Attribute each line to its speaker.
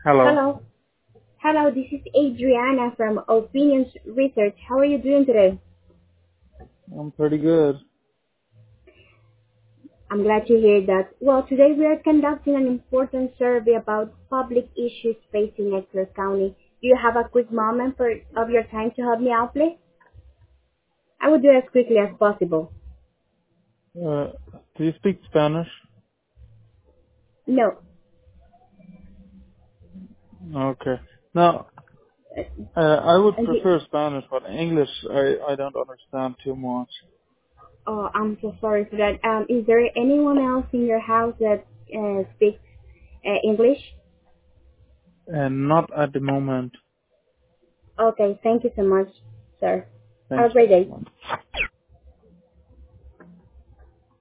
Speaker 1: Hello.
Speaker 2: Hello. Hello, this is Adriana from Opinions Research. How are you doing today?
Speaker 1: I'm pretty good.
Speaker 2: I'm glad to hear that. Well, today we are conducting an important survey about public issues facing Exeter County. Do you have a quick moment of your time to help me out, please? I will do it as quickly as possible.
Speaker 1: Uh, do you speak Spanish?
Speaker 2: No.
Speaker 1: Okay. Now,
Speaker 2: Uh,
Speaker 1: I would
Speaker 2: y-
Speaker 1: prefer Spanish, but English I don't understand too much.
Speaker 2: oh, I'm so sorry for that. Is there anyone else in your house that speaks English?
Speaker 1: And not at the moment.
Speaker 2: Okay, thank you so much, sir. Have
Speaker 1: Thank
Speaker 2: a great day.
Speaker 1: you.